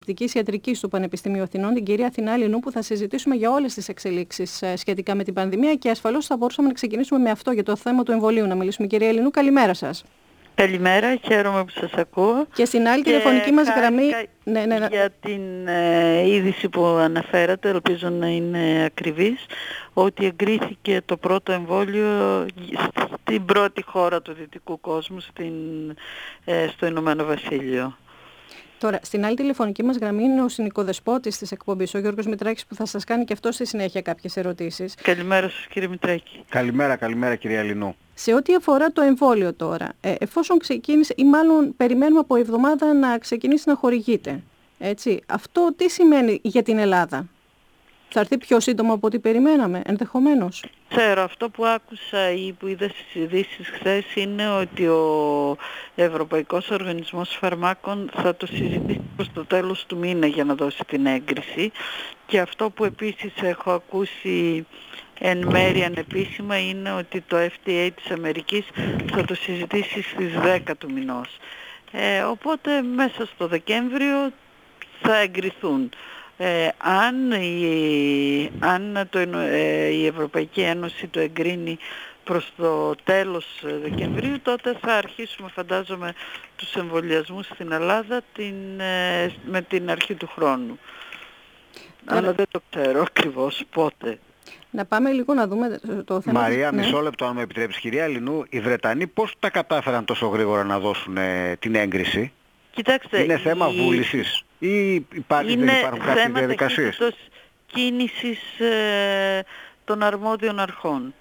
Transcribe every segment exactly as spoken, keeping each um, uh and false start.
φαρμακευτικής ιατρικής του Πανεπιστημίου Αθηνών, την κυρία Αθηνά Ελληνού, που θα συζητήσουμε για όλες τις εξελίξεις σχετικά με την πανδημία και ασφαλώς θα μπορούσαμε να ξεκινήσουμε με αυτό, για το θέμα του εμβολίου. Να μιλήσουμε. Κυρία Ελληνού, καλημέρα σας. Καλημέρα, χαίρομαι που σας ακούω. Και στην άλλη και τηλεφωνική μας γραμμή... Ναι, ναι, ναι. Για την ε, είδηση που αναφέρατε, ελπίζω να είναι ακριβής, ότι εγκρίθηκε το πρώτο εμβόλιο στην πρώτη χώρα του δυτικού κόσμου, στην, ε, στο Ηνωμένο Βασίλειο. Τώρα, στην άλλη τηλεφωνική μας γραμμή είναι ο συνοικοδεσπότης της εκπομπής, ο Γιώργος Μητράκης, που θα σας κάνει και αυτό στη συνέχεια κάποιες ερωτήσεις. Καλημέρα σας, κύριε Μητράκη. Καλημέρα, καλημέρα κυρία Ελληνού. Σε ό,τι αφορά το εμβόλιο τώρα, ε, εφόσον ξεκίνησε, ή μάλλον περιμένουμε από εβδομάδα να ξεκινήσει να χορηγείται, έτσι, αυτό τι σημαίνει για την Ελλάδα? Θα έρθει πιο σύντομα από ό,τι περιμέναμε, ενδεχομένως? Ξέρω, αυτό που άκουσα ή που είδα στις ειδήσεις χθες είναι ότι ο Ευρωπαϊκός Οργανισμός Φαρμάκων θα το συζητήσει προς το τέλος του μήνα για να δώσει την έγκριση, και αυτό που επίσης έχω ακούσει εν μέρει ανεπίσημα είναι ότι το Εφ ντι έι της Αμερικής θα το συζητήσει στις δέκα του μηνός. Ε, οπότε μέσα στο Δεκέμβριο θα εγκριθούν. Ε, αν η, αν το, ε, η Ευρωπαϊκή Ένωση το εγκρίνει προς το τέλος Δεκεμβρίου, τότε θα αρχίσουμε, φαντάζομαι, τους εμβολιασμούς στην Ελλάδα την, ε, με την αρχή του χρόνου. Άρα... Αλλά δεν το ξέρω ακριβώς πότε. Να πάμε λίγο να δούμε το θέμα. Μαρία, ναι. μισό λεπτό αν με επιτρέψεις. Κυρία Ελληνού, οι Βρετανοί πώς τα κατάφεραν τόσο γρήγορα να δώσουν ε, την έγκριση? Κοιτάξτε, είναι θέμα η... βούλησης ή υπάρχει, είναι δεν υπάρχουν κάποιες διαδικασίες? Είναι κίνησης ε, των αρμόδιων αρχών.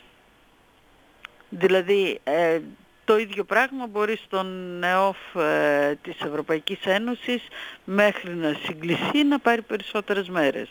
Δηλαδή ε, το ίδιο πράγμα μπορεί στον ΕΟΦ ε, της Ευρωπαϊκής Ένωσης μέχρι να συγκληθεί να πάρει περισσότερες μέρες.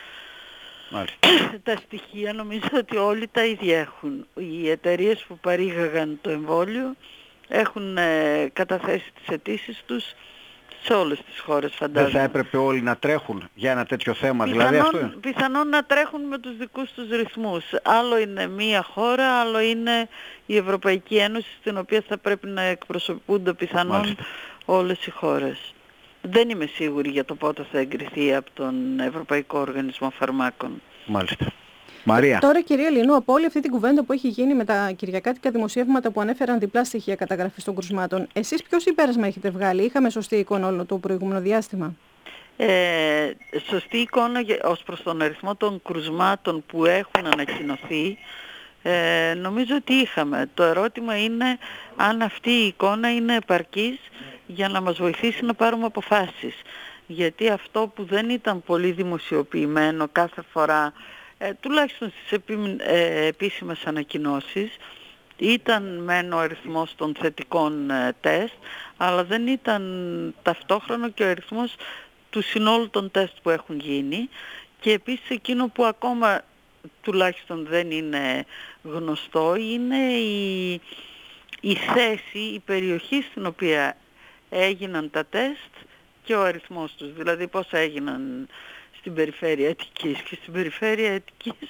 Τα στοιχεία νομίζω ότι όλοι τα ίδια έχουν. Οι εταιρείες που παρήγαγαν το εμβόλιο έχουν ε, καταθέσει τις αιτήσεις τους σε όλες τις χώρες, φαντάζομαι. Δεν θα έπρεπε όλοι να τρέχουν για ένα τέτοιο θέμα? Πιθανόν, δηλαδή αυτό... πιθανόν να τρέχουν με τους δικούς τους ρυθμούς. Άλλο είναι μία χώρα, άλλο είναι η Ευρωπαϊκή Ένωση, στην οποία θα πρέπει να εκπροσωπούνται πιθανόν Μάλιστα. όλες οι χώρες. Δεν είμαι σίγουρη για το πότε θα εγκριθεί από τον Ευρωπαϊκό Οργανισμό Φαρμάκων. Μάλιστα. Μαρία. Τώρα, κυρία Ελληνού, από όλη αυτή την κουβέντα που έχει γίνει με τα κυριακάτικα δημοσιεύματα που ανέφεραν διπλά στοιχεία καταγραφής των κρουσμάτων, εσείς ποιο συμπέρασμα έχετε βγάλει? Είχαμε σωστή εικόνα όλο το προηγούμενο διάστημα? Ε, σωστή εικόνα ως προς τον αριθμό των κρουσμάτων που έχουν ανακοινωθεί, ε, νομίζω ότι είχαμε. Το ερώτημα είναι αν αυτή η εικόνα είναι επαρκής για να μας βοηθήσει να πάρουμε αποφάσεις. Γιατί αυτό που δεν ήταν πολύ δημοσιοποιημένο κάθε φορά, ε, τουλάχιστον στις επί, ε, επίσημες ανακοινώσεις, ήταν μεν ο αριθμός των θετικών ε, τεστ, αλλά δεν ήταν ταυτόχρονο και ο αριθμός του συνόλου των τεστ που έχουν γίνει, και επίσης εκείνο που ακόμα τουλάχιστον δεν είναι γνωστό είναι η, η θέση, η περιοχή στην οποία έγιναν τα τεστ και ο αριθμός τους. Δηλαδή πόσα έγιναν στην περιφέρεια Αττικής και στην περιφέρεια Αττικής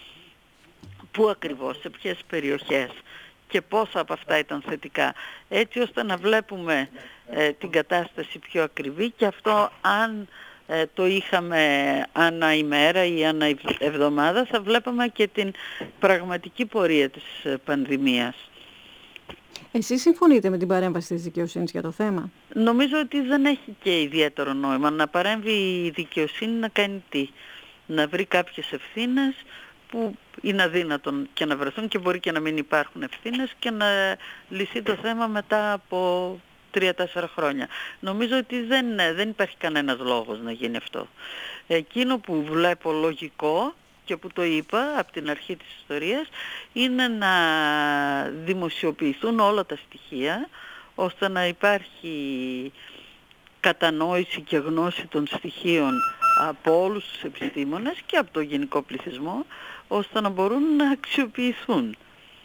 πού ακριβώς, σε ποιες περιοχές και πόσα από αυτά ήταν θετικά, έτσι ώστε να βλέπουμε ε, την κατάσταση πιο ακριβή, και αυτό αν ε, το είχαμε ανά ημέρα ή ανά εβδομάδα θα βλέπαμε και την πραγματική πορεία της ε, πανδημίας. Εσείς συμφωνείτε με την παρέμβαση της δικαιοσύνης για το θέμα? Νομίζω ότι δεν έχει και ιδιαίτερο νόημα να παρέμβει η δικαιοσύνη να κάνει τι? Να βρει κάποιες ευθύνες που είναι αδύνατον και να βρεθούν, και μπορεί και να μην υπάρχουν ευθύνες, και να λυθεί το θέμα μετά από τρία-τέσσερα χρόνια. Νομίζω ότι δεν, δεν υπάρχει κανένας λόγος να γίνει αυτό. Εκείνο που βλέπω λογικό και που το είπα από την αρχή της ιστορίας είναι να δημοσιοποιηθούν όλα τα στοιχεία, ώστε να υπάρχει κατανόηση και γνώση των στοιχείων από όλους τους επιστήμονες και από το γενικό πληθυσμό, ώστε να μπορούν να αξιοποιηθούν.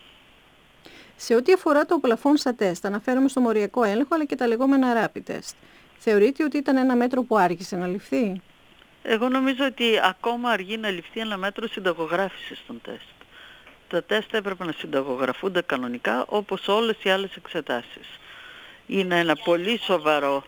Σε ό,τι αφορά το πλαφόν στα τεστ, αναφέρομαι στο μοριακό έλεγχο αλλά και τα λεγόμενα rapid test. Θεωρείτε ότι ήταν ένα μέτρο που άργησε να ληφθεί? Εγώ νομίζω ότι ακόμα αργεί να ληφθεί ένα μέτρο συνταγογράφησης των τεστ. Τα τεστ έπρεπε να συνταγογραφούνται κανονικά όπως όλες οι άλλες εξετάσεις. Είναι ένα πολύ σοβαρό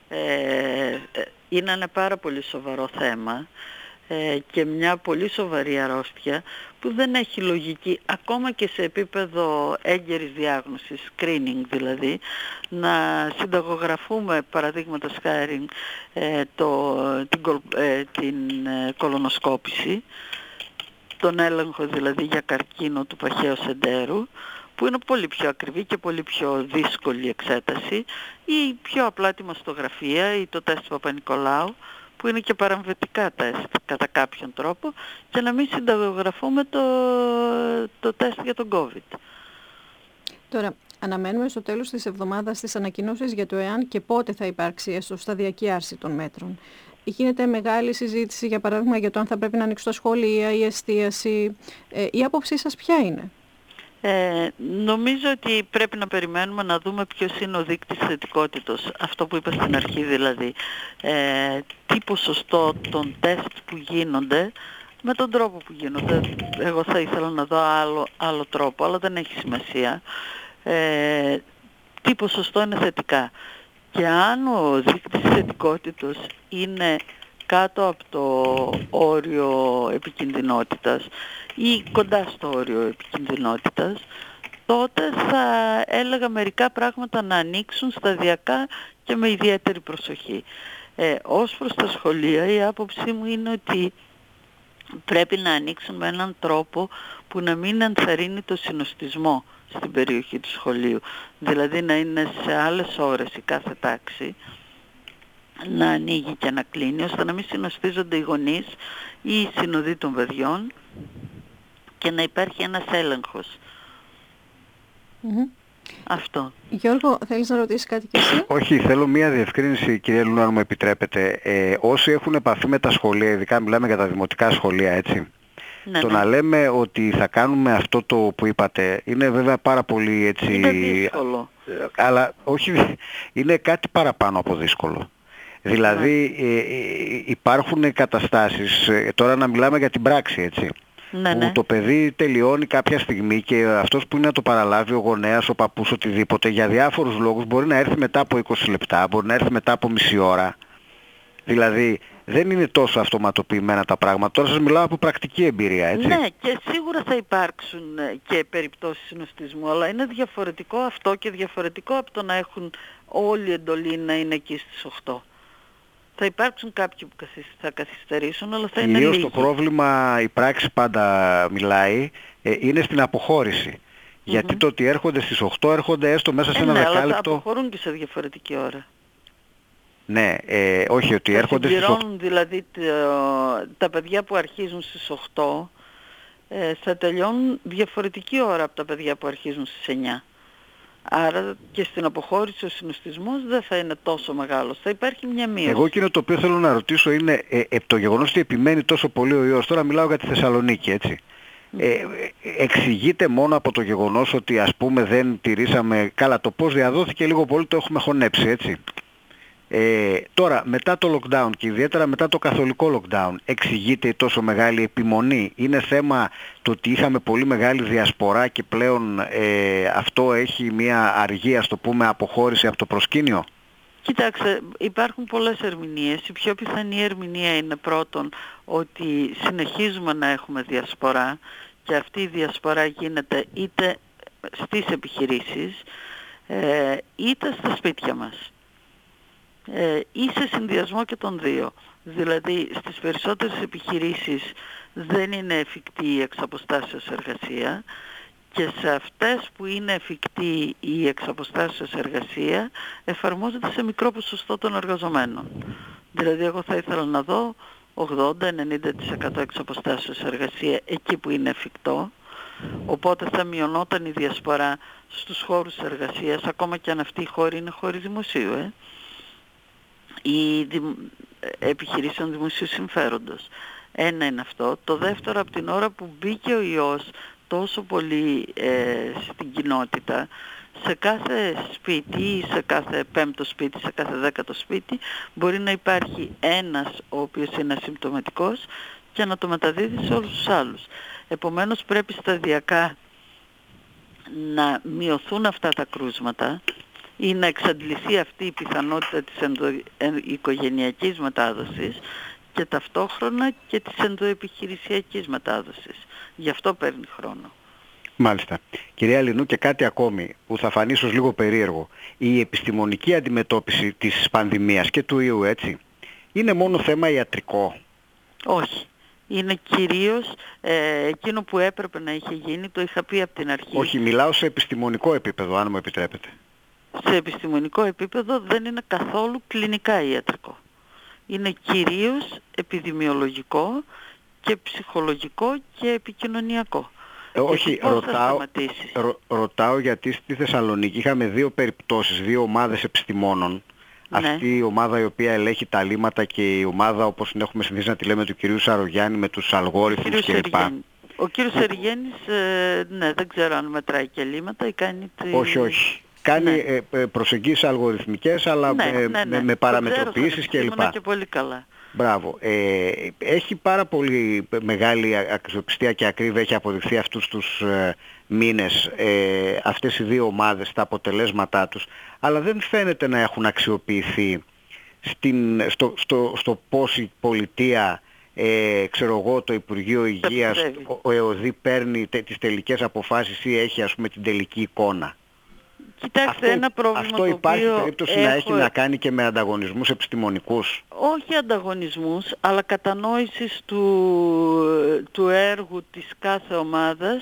ε, είναι ένα πάρα πολύ σοβαρό θέμα ε, και μια πολύ σοβαρή αρρώστια που δεν έχει λογική ακόμα και σε επίπεδο έγκαιρης διάγνωσης, screening δηλαδή, να συνταγογραφούμε παραδείγματος χάρη ε, το, την, ε, την ε, κολονοσκόπηση, τον έλεγχο δηλαδή για καρκίνο του παχαίου σεντέρου, που είναι πολύ πιο ακριβή και πολύ πιο δύσκολη εξέταση, ή πιο απλά τη μαστογραφία ή το τεστ Παπα-Νικολάου, που είναι και παραμβετικά τεστ κατά κάποιον τρόπο, και να μην συνταγογραφούμε το, το τεστ για τον COVID. Τώρα, αναμένουμε στο τέλος της εβδομάδας τις ανακοινώσεις για το εάν και πότε θα υπάρξει έστω σταδιακή άρση των μέτρων. Γίνεται μεγάλη συζήτηση, για παράδειγμα, για το αν θα πρέπει να ανοίξουν τα σχολεία, η εστίαση. Ε, η άποψή σας ποια είναι? Ε, νομίζω ότι πρέπει να περιμένουμε να δούμε ποιος είναι ο δείκτης θετικότητος, αυτό που είπα στην αρχή δηλαδή, ε, τι ποσοστό των τεστ που γίνονται με τον τρόπο που γίνονται. Εγώ θα ήθελα να δω άλλο, άλλο τρόπο, αλλά δεν έχει σημασία. Ε, τι ποσοστό είναι θετικά. Και αν ο δείκτης θετικότητος είναι κάτω από το όριο επικινδυνότητας ή κοντά στο όριο επικινδυνότητας, τότε θα έλεγα μερικά πράγματα να ανοίξουν σταδιακά και με ιδιαίτερη προσοχή. Ε, ως προς τα σχολεία, η άποψή μου είναι ότι πρέπει να ανοίξουν με έναν τρόπο που να μην ενθαρρύνει το συνοστισμό στην περιοχή του σχολείου. Δηλαδή να είναι σε άλλες ώρες η κάθε τάξη, να ανοίγει και να κλείνει, ώστε να μην συνοστίζονται οι γονείς ή οι συνοδοί των παιδιών και να υπάρχει ένας έλεγχος. Mm-hmm. Αυτό. Γιώργο, θέλεις να ρωτήσεις κάτι κι εσύ? Όχι, θέλω μία διευκρίνηση, κυρία Λουνού, αν μου επιτρέπετε. Ε, όσοι έχουν επαφή με τα σχολεία, ειδικά μιλάμε για τα δημοτικά σχολεία, έτσι, ναι, το ναι. να λέμε ότι θα κάνουμε αυτό το που είπατε, είναι βέβαια πάρα πολύ έτσι... Είναι δύσκολο. Αλλά όχι, είναι κάτι παραπάνω από δύσκολο. Δηλαδή ε, ε, υπάρχουν καταστάσεις, ε, τώρα να μιλάμε για την πράξη, έτσι, ναι, που ναι. το παιδί τελειώνει κάποια στιγμή και αυτός που είναι να το παραλάβει, ο γονέας, ο παππούς, οτιδήποτε, για διάφορους λόγους μπορεί να έρθει μετά από είκοσι λεπτά, μπορεί να έρθει μετά από μισή ώρα. Δηλαδή δεν είναι τόσο αυτοματοποιημένα τα πράγματα. Τώρα σας μιλάω από πρακτική εμπειρία, έτσι. Ναι, και σίγουρα θα υπάρξουν και περιπτώσεις συνοστισμού, αλλά είναι διαφορετικό αυτό και διαφορετικό από το να έχουν όλη η εντολή να είναι εκεί στις οκτώ. Θα υπάρξουν κάποιοι που θα καθυστερήσουν, αλλά θα είναι λίγοι. Το πρόβλημα, η πράξη πάντα μιλάει, ε, είναι στην αποχώρηση. Mm-hmm. Γιατί το ότι έρχονται στις οκτώ έρχονται έστω μέσα σε ε, ένα ναι, δεκάλεπτο. Αλλά θα αποχωρούν και σε διαφορετική ώρα. Ναι, ε, όχι ότι θα έρχονται στις οκτώ. Δηλαδή τα, τα παιδιά που αρχίζουν στις οκτώ ε, θα τελειώνουν διαφορετική ώρα από τα παιδιά που αρχίζουν στις εννιά. Άρα και στην αποχώρηση ο συνοστισμός δεν θα είναι τόσο μεγάλος. Θα υπάρχει μια μείωση. Εγώ εκείνο το οποίο θέλω να ρωτήσω είναι ε, ε, το γεγονός ότι επιμένει τόσο πολύ ο ιός. Τώρα μιλάω για τη Θεσσαλονίκη, έτσι. Ε, ε, εξηγείται μόνο από το γεγονός ότι ας πούμε δεν τηρήσαμε καλά το πώς διαδόθηκε, λίγο πολύ το έχουμε χωνέψει, έτσι. Ε, τώρα μετά το lockdown και ιδιαίτερα μετά το καθολικό lockdown εξηγείται η τόσο μεγάλη επιμονή? Είναι θέμα το ότι είχαμε πολύ μεγάλη διασπορά και πλέον ε, αυτό έχει μια αργή, ας το πούμε, αποχώρηση από το προσκήνιο? Κοιτάξτε, υπάρχουν πολλές ερμηνείες. Η πιο πιθανή ερμηνεία είναι πρώτον ότι συνεχίζουμε να έχουμε διασπορά και αυτή η διασπορά γίνεται είτε στις επιχειρήσεις ε, είτε στα σπίτια μας. Ε, ή σε συνδυασμό και των δύο. Δηλαδή στις περισσότερες επιχειρήσεις δεν είναι εφικτή η εξαποστάσεως εργασία και σε αυτές που είναι εφικτή η εξαποστάσεως εργασία εφαρμόζεται σε μικρό ποσοστό των εργαζομένων. Δηλαδή εγώ θα ήθελα να δω ογδόντα με ενενήντα τοις εκατό εξαποστάσεως εργασία εκεί που είναι εφικτό, οπότε θα μειωνόταν η διασπορά στους χώρους εργασίας, ακόμα και αν αυτοί οι χώροι είναι χώροι δημοσίου, ε. ή δημ... επιχειρήσεων δημοσίου συμφέροντος. Ένα είναι αυτό. Το δεύτερο, από την ώρα που μπήκε ο ιός τόσο πολύ ε, στην κοινότητα, σε κάθε σπίτι ή σε κάθε πέμπτο σπίτι, σε κάθε δέκατο σπίτι μπορεί να υπάρχει ένας ο οποίος είναι ασυμπτωματικός και να το μεταδίδει σε όλους τους άλλους. Επομένως πρέπει σταδιακά να μειωθούν αυτά τα κρούσματα ή να εξαντληθεί αυτή η πιθανότητα της ενδοοικογενειακής μετάδοσης και ταυτόχρονα και της ενδοεπιχειρησιακής μετάδοσης. Γι' αυτό παίρνει χρόνο. Μάλιστα. Κυρία Λινού, και κάτι ακόμη που θα φανεί ίσως λίγο περίεργο. Η επιστημονική αντιμετώπιση της πανδημίας και του ιού, έτσι, είναι μόνο θέμα ιατρικό? Όχι. Είναι κυρίως ε, εκείνο που έπρεπε να είχε γίνει, το είχα πει από την αρχή. Όχι, μιλάω σε επιστημονικό επίπεδο, αν μου επιτρέπετε. Σε επιστημονικό επίπεδο δεν είναι καθόλου κλινικά ιατρικό. Είναι κυρίως επιδημιολογικό και ψυχολογικό και επικοινωνιακό. Ε, όχι, ρωτάω, ρω, ρωτάω γιατί στη Θεσσαλονίκη είχαμε δύο περιπτώσεις, δύο ομάδες επιστημόνων. Ναι. Αυτή η ομάδα η οποία ελέγχει τα λύματα και η ομάδα, όπως την έχουμε συνηθίσει να τη λέμε, του κυρίου Σαρογιάννη με τους αλγόριθμους κλπ. Ο κύριος Σεργένης, ε, ναι, δεν ξέρω αν μετράει και λύματα ή κάνει... Τη... Όχι, όχι. Κάνει ναι. ε, προσεγγίσεις αλγοριθμικές, αλλά ναι, ε, ναι, ναι. με παραμετροποιήσεις κλπ. Και πολύ καλά. Μπράβο. Ε, έχει πάρα πολύ μεγάλη αξιοπιστία και ακρίβεια, έχει αποδειχθεί αυτούς τους ε, μήνες ε, αυτές οι δύο ομάδες, τα αποτελέσματά τους, αλλά δεν φαίνεται να έχουν αξιοποιηθεί στην, στο, στο, στο πώς η πολιτεία, ε, ξέρω εγώ, το Υπουργείο Υγείας, ο, ο ΕΟΔΗ παίρνει τε, τις τελικές αποφάσεις ή έχει, ας πούμε, την τελική εικόνα. Κοιτάξτε, αυτό, ένα πρόβλημα αυτό το υπάρχει οποίο περίπτωση έχω... να έχει να κάνει και με ανταγωνισμούς επιστημονικούς? Όχι ανταγωνισμούς, αλλά κατανόησης του, του έργου της κάθε ομάδας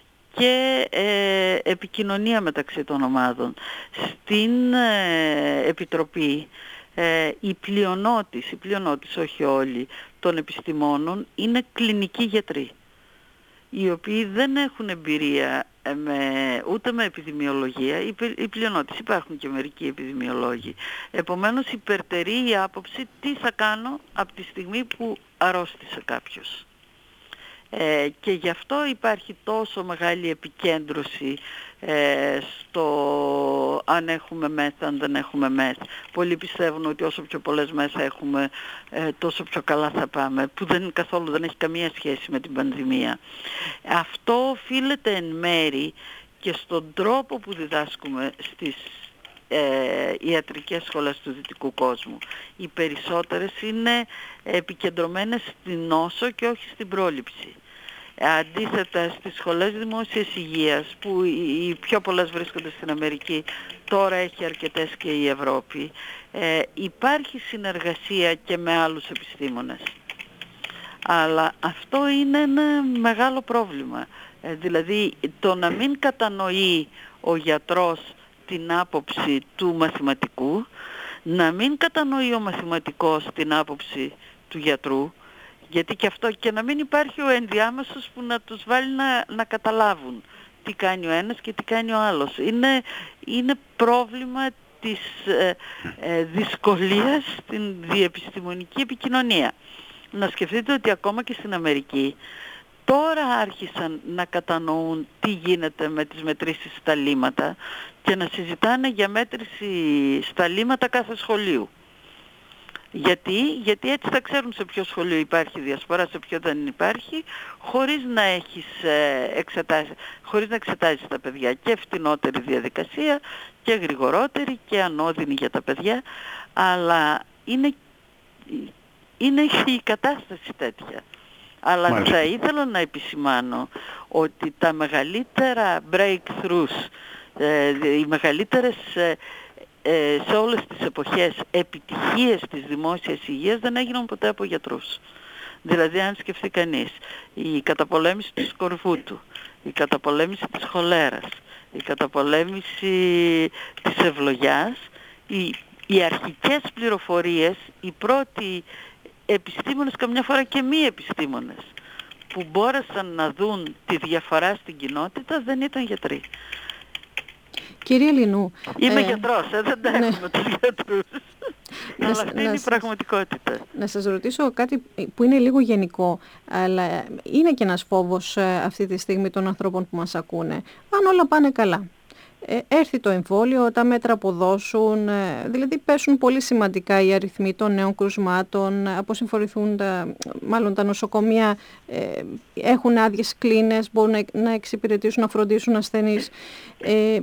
και ε, επικοινωνία μεταξύ των ομάδων. Στην ε, Επιτροπή ε, η πλειονότης, η πλειονότης, όχι όλοι, των επιστημόνων είναι κλινικοί γιατροί, οι οποίοι δεν έχουν εμπειρία με, ούτε με επιδημιολογία, η πλειονότηση, υπάρχουν και μερικοί επιδημιολόγοι. Επομένως υπερτερεί η άποψη τι θα κάνω από τη στιγμή που αρρώστησε κάποιος. Ε, και γι' αυτό υπάρχει τόσο μεγάλη επικέντρωση ε, στο αν έχουμε μεθ, αν δεν έχουμε μεθ. Πολλοί πιστεύουν ότι όσο πιο πολλές μεθ έχουμε, ε, τόσο πιο καλά θα πάμε, που δεν καθόλου δεν έχει καμία σχέση με την πανδημία. Αυτό οφείλεται εν μέρη και στον τρόπο που διδάσκουμε στις ε, ιατρικές σχολές του δυτικού κόσμου. Οι περισσότερες είναι επικεντρωμένες στην νόσο και όχι στην πρόληψη. Αντίθετα στις σχολές δημόσιας υγείας, που οι πιο πολλές βρίσκονται στην Αμερική, τώρα έχει αρκετές και η Ευρώπη, ε, υπάρχει συνεργασία και με άλλους επιστήμονες. Αλλά αυτό είναι ένα μεγάλο πρόβλημα. Ε, δηλαδή το να μην κατανοεί ο γιατρός την άποψη του μαθηματικού, να μην κατανοεί ο μαθηματικός την άποψη του γιατρού, γιατί και αυτό, και να μην υπάρχει ο ενδιάμεσος που να τους βάλει να, να καταλάβουν τι κάνει ο ένας και τι κάνει ο άλλος. Είναι, είναι πρόβλημα της ε, ε, δυσκολίας στην διεπιστημονική επικοινωνία. Να σκεφτείτε ότι ακόμα και στην Αμερική τώρα άρχισαν να κατανοούν τι γίνεται με τις μετρήσεις στα λύματα και να συζητάνε για μέτρηση στα λύματα κάθε σχολείου. Γιατί, γιατί έτσι θα ξέρουν σε ποιο σχολείο υπάρχει διασπορά, σε ποιο δεν υπάρχει, χωρίς να έχεις εξετάσει, χωρίς να εξετάζεις τα παιδιά, και φτηνότερη διαδικασία και γρηγορότερη και ανώδυνη για τα παιδιά, αλλά είναι, είναι η κατάσταση τέτοια. Αλλά Μάλιστα. θα ήθελα να επισημάνω ότι τα μεγαλύτερα breakthroughs, οι μεγαλύτερες σε όλες τις εποχές επιτυχίες της δημόσιας υγείας δεν έγιναν ποτέ από γιατρούς. Δηλαδή αν σκεφτεί κανείς, η καταπολέμηση του σκορβούτου, η καταπολέμηση της χολέρας, η καταπολέμηση της ευλογιάς, οι, οι αρχικές πληροφορίες, οι πρώτοι επιστήμονες, καμιά φορά και μη επιστήμονες, που μπόρεσαν να δουν τη διαφορά στην κοινότητα δεν ήταν γιατροί. Κυρία Λινού... Είμαι ε, γιατρός, ε, δεν τα ναι. έχουμε τους γιατρούς. Αλλά αυτή είναι η πραγματικότητα. Να σας ρωτήσω κάτι που είναι λίγο γενικό, αλλά είναι και ένας φόβος αυτή τη στιγμή των ανθρώπων που μας ακούνε. Αν όλα πάνε καλά, ε, έρθει το εμβόλιο, τα μέτρα αποδώσουν, ε, δηλαδή πέσουν πολύ σημαντικά οι αριθμοί των νέων κρουσμάτων, αποσυμφορηθούν τα, μάλλον τα νοσοκομεία, ε, έχουν άδειες κλίνες, μπορούν να, να εξυπηρετήσουν, να φροντίσουν ασθενείς. Ε,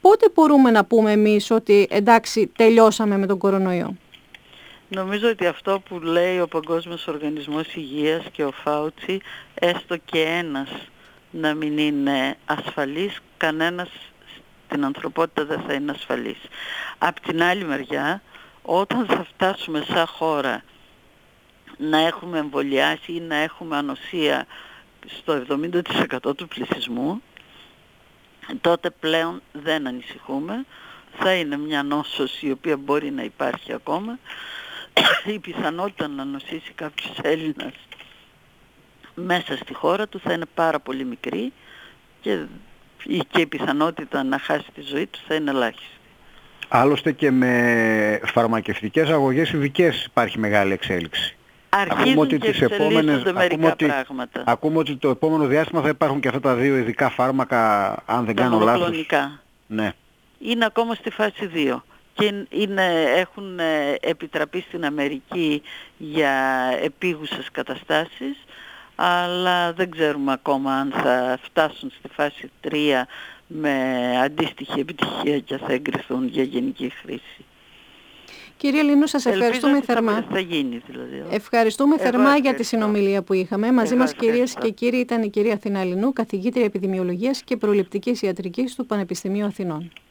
πότε μπορούμε να πούμε εμείς ότι εντάξει τελειώσαμε με τον κορονοϊό? Νομίζω ότι αυτό που λέει ο Παγκόσμιος Οργανισμός Υγείας και ο Φάουτσι, έστω και ένας να μην είναι ασφαλής, κανένας στην ανθρωπότητα δεν θα είναι ασφαλής. Απ' την άλλη μεριά, όταν θα φτάσουμε σαν χώρα να έχουμε εμβολιάσει ή να έχουμε ανοσία στο εβδομήντα τοις εκατό του πληθυσμού, τότε πλέον δεν ανησυχούμε. Θα είναι μια νόσος η οποία μπορεί να υπάρχει ακόμα. Η πιθανότητα να νοσήσει κάποιος Έλληνας μέσα στη χώρα του θα είναι πάρα πολύ μικρή και, και η πιθανότητα να χάσει τη ζωή του θα είναι ελάχιστη. Άλλωστε και με φαρμακευτικές αγωγές ειδικές υπάρχει μεγάλη εξέλιξη. Αρχίζουν ότι και εξελίσσονται μερικά ότι, πράγματα. Ακούμε ότι το επόμενο διάστημα θα υπάρχουν και αυτά τα δύο ειδικά φάρμακα, αν δεν κάνω λάθος. Ναι. Είναι ακόμα στη φάση δύο. Και είναι, έχουν επιτραπεί στην Αμερική για επίγουσες καταστάσεις, αλλά δεν ξέρουμε ακόμα αν θα φτάσουν στη φάση τρία με αντίστοιχη επιτυχία και θα εγκριθούν για γενική χρήση. Κυρία Λινού, σας ευχαριστούμε Ελπίζω θερμά. Θα, θα γίνει, δηλαδή. Ευχαριστούμε Εγώ θερμά ευχαριστώ. για τη συνομιλία που είχαμε. Μαζί Εγώ μας, κυρίες ευχαριστώ. και κύριοι, ήταν η κυρία Αθηνά Λινού, καθηγήτρια επιδημιολογίας και προληπτικής ιατρικής του Πανεπιστημίου Αθηνών.